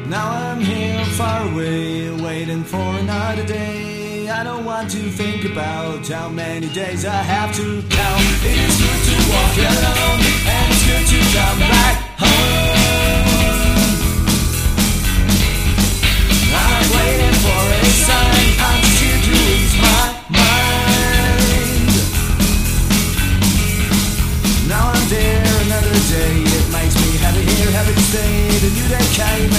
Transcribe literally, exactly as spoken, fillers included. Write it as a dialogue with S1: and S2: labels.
S1: Now I'm here far away, waiting for another day. I don't want to think about how many days I have to count. It is good to walk alone, and it's good to come back home. I'm waiting for a sign, I'm just here to ease my mind. Now I'm there another day, it makes me happy here, happy to stay. The new day came